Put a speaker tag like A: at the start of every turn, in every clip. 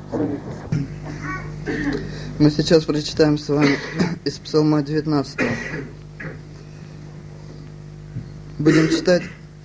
A: Мы сейчас прочитаем с вами из Псалма 19. Будем читать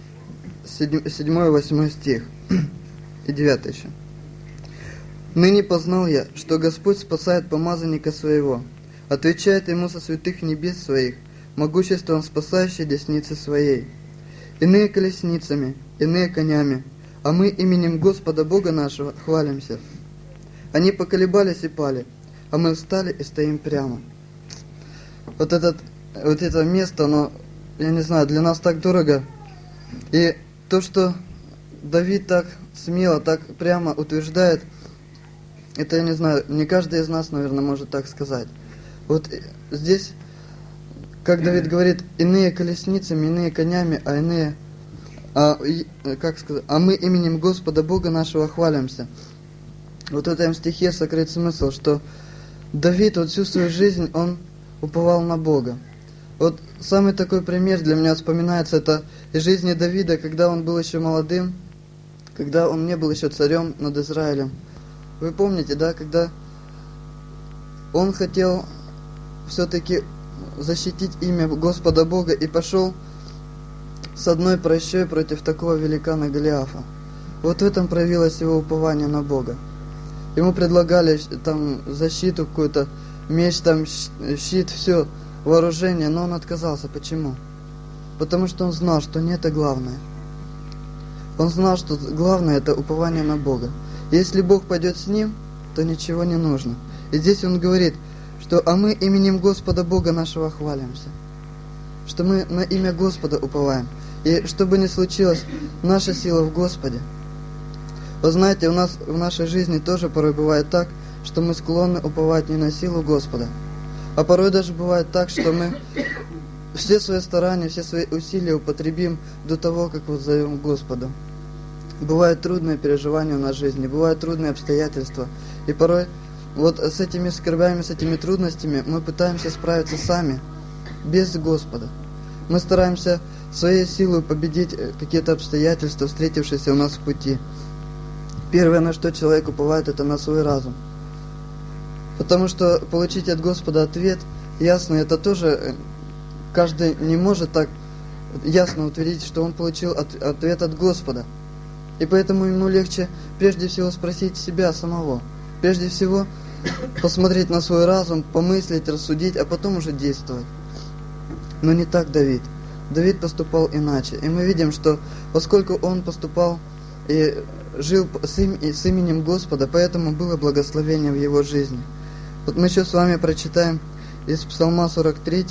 A: 7-8 стих и 9 еще. «Ныне познал я, что Господь спасает помазанника своего, отвечает ему со святых небес своих, могуществом спасающей десницы своей. Иные колесницами, иные конями, а мы именем Господа Бога нашего хвалимся. Они поколебались и пали, а мы встали и стоим прямо». Вот это место, оно, я не знаю, для нас так дорого. И то, что Давид так смело, так прямо утверждает, это, я не знаю, не каждый из нас, наверное, может так сказать. Вот здесь, как Давид говорит, иные колесницами, иные конями, а иные, а мы именем Господа Бога нашего хвалимся. Вот в этом стихе сокрыт смысл, что Давид вот всю свою жизнь, он уповал на Бога. Вот самый такой пример для меня вспоминается, это из жизни Давида, когда он был еще молодым, когда он не был еще царем над Израилем. Вы помните, да, когда он хотел все-таки защитить имя Господа Бога и пошел с одной прощой против такого великана Голиафа. Вот в этом проявилось его упование на Бога. Ему предлагали там защиту какую-то, меч, там щит, все, вооружение, но он отказался. Почему? Потому что он знал, что не это главное. Он знал, что главное это упование на Бога. Если Бог пойдет с ним, то ничего не нужно. И здесь он говорит, что «а мы именем Господа Бога нашего хвалимся». Что мы на имя Господа уповаем. И что бы ни случилось, наша сила в Господе. Вы знаете, у нас в нашей жизни тоже порой бывает так, что мы склонны уповать не на силу Господа. А порой даже бывает так, что мы все свои старания, все свои усилия употребим до того, как воззовем Господу. Бывают трудные переживания в нашей жизни, бывают трудные обстоятельства. И порой вот с этими скорбями, с этими трудностями мы пытаемся справиться сами, без Господа. Мы стараемся своей силой победить какие-то обстоятельства, встретившиеся у нас в пути. Первое, на что человек уповает, это на свой разум. Потому что получить от Господа ответ ясно, это тоже каждый не может так ясно утвердить, что он получил ответ от Господа. И поэтому ему легче прежде всего спросить себя самого. Прежде всего посмотреть на свой разум, помыслить, рассудить, а потом уже действовать. Но не так Давид. Давид поступал иначе. И мы видим, что поскольку он поступал и жил с именем Господа, поэтому было благословение в его жизни. Вот мы еще с вами прочитаем из Псалма 43.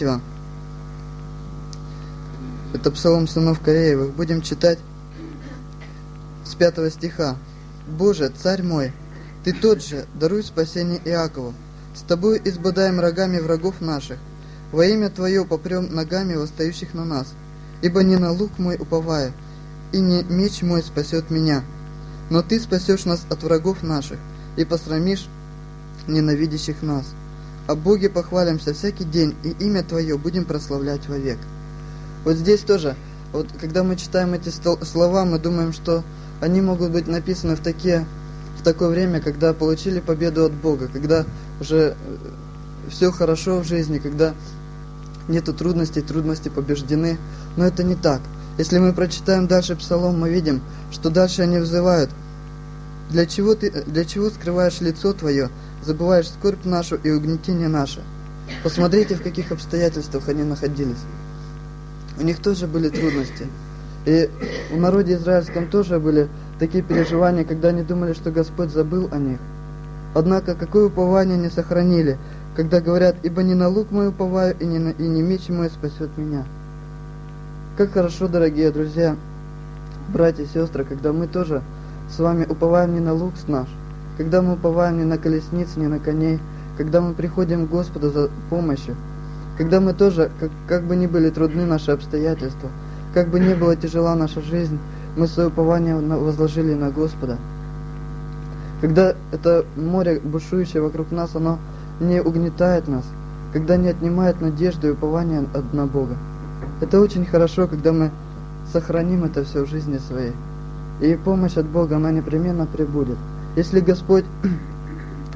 A: Это Псалом сынов Кореевых. Будем читать с 5 стиха. «Боже, царь мой, Ты тот же, даруй спасение Иакову. С Тобою избодаем рогами врагов наших. Во имя Твое попрем ногами восстающих на нас. Ибо не на лук мой уповаю, и не меч мой спасет меня. Но Ты спасешь нас от врагов наших, и посрамишь ненавидящих нас. О Боге похвалимся всякий день, и имя Твое будем прославлять вовек». Вот здесь тоже, вот когда мы читаем эти слова, мы думаем, что они могут быть написаны в такое время, когда получили победу от Бога, когда уже все хорошо в жизни, когда нету трудностей, трудности побеждены. Но это не так. Если мы прочитаем дальше Псалом, мы видим, что дальше они взывают: для чего скрываешь лицо Твое, забываешь скорбь нашу и угнетение наше? Посмотрите, в каких обстоятельствах они находились. У них тоже были трудности. И в народе израильском тоже были такие переживания, когда они думали, что Господь забыл о них. Однако, какое упование они сохранили, когда говорят: «Ибо не на лук мой уповаю, и не меч мой спасет меня». Как хорошо, дорогие друзья, братья и сестры, когда мы тоже с вами уповаем не на лук наш, когда мы уповаем не на колесниц, не на коней, когда мы приходим к Господу за помощью, когда мы тоже, как бы ни были трудны наши обстоятельства, как бы ни была тяжела наша жизнь, мы свое упование возложили на Господа. Когда это море, бушующее вокруг нас, оно не угнетает нас, когда не отнимает надежду и упование на Бога. Это очень хорошо, когда мы сохраним это все в жизни своей. И помощь от Бога, она непременно прибудет. Если Господь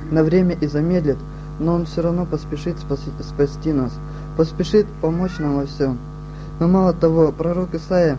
A: на время и замедлит, но Он все равно поспешит спасти нас, поспешит помочь нам во всем. Но мало того, пророк Исаия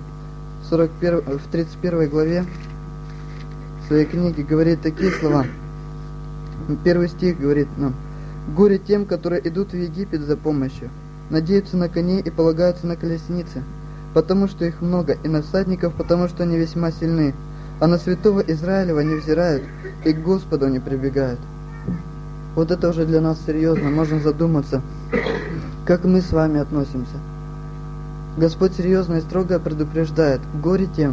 A: в 31 главе своей книги говорит такие слова. Первый стих говорит нам: «Горе тем, которые идут в Египет за помощью, надеются на коней и полагаются на колесницы, потому что их много, и на всадников, потому что они весьма сильны, а на святого Израилева не взирают, и к Господу не прибегают». Вот это уже для нас серьезно, можно задуматься, как мы с вами относимся. Господь серьезно и строго предупреждает: горе тем.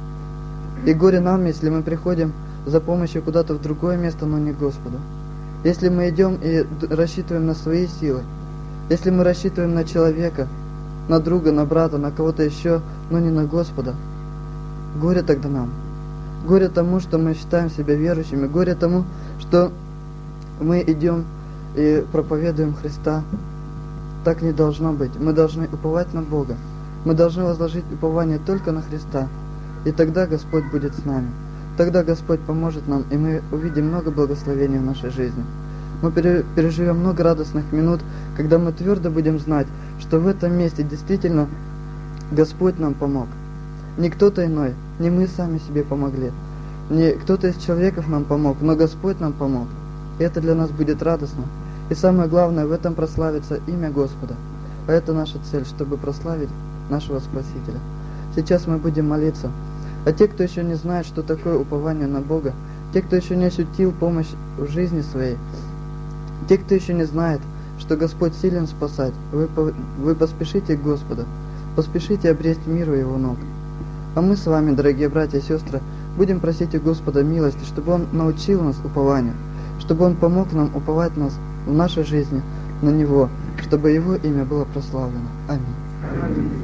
A: И горе нам, если мы приходим за помощью куда-то в другое место, но не к Господу. Если мы идем и рассчитываем на свои силы, если мы рассчитываем на человека, на друга, на брата, на кого-то еще, но не на Господа, горе тогда нам. Горе тому, что мы считаем себя верующими, горе тому, что мы идем и проповедуем Христа. Так не должно быть. Мы должны уповать на Бога. Мы должны возложить упование только на Христа. И тогда Господь будет с нами. Тогда Господь поможет нам, и мы увидим много благословений в нашей жизни. Мы переживем много радостных минут, когда мы твердо будем знать, что в этом месте действительно Господь нам помог. Не кто-то иной, не мы сами себе помогли, не кто-то из человеков нам помог, но Господь нам помог. И это для нас будет радостно. И самое главное, в этом прославится имя Господа. А это наша цель, чтобы прославить нашего Спасителя. Сейчас мы будем молиться. А те, кто еще не знает, что такое упование на Бога, те, кто еще не ощутил помощь в жизни своей, те, кто еще не знает, что Господь силен спасать, вы поспешите к Господу, поспешите обрести мир у Его ног. А мы с вами, дорогие братья и сестры, будем просить у Господа милости, чтобы Он научил нас упованию, чтобы Он помог нам уповать нас в нашей жизни на Него, чтобы Его имя было прославлено. Аминь.